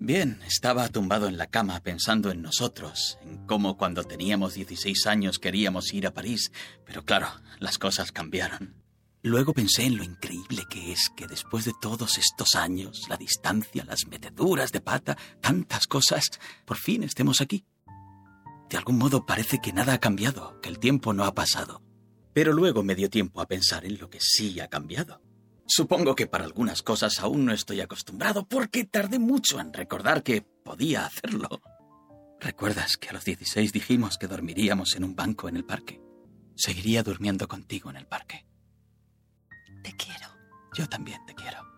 también estaba tumbado en la cama pensando en nosotros, en cómo cuando teníamos 16 años queríamos ir a París, pero claro, las cosas cambiaron. Luego pensé en lo increíble que es que después de todos estos años, la distancia, las meteduras de pata, tantas cosas, por fin estemos aquí. De algún modo parece que nada ha cambiado, que el tiempo no ha pasado. Pero luego me dio tiempo a pensar en lo que sí ha cambiado. Supongo que para algunas cosas aún no estoy acostumbrado porque tardé mucho en recordar que podía hacerlo. ¿Recuerdas que a los 16 dijimos que dormiríamos en un banco en el parque? Seguiría durmiendo contigo en el parque. Te quiero. Yo también te quiero.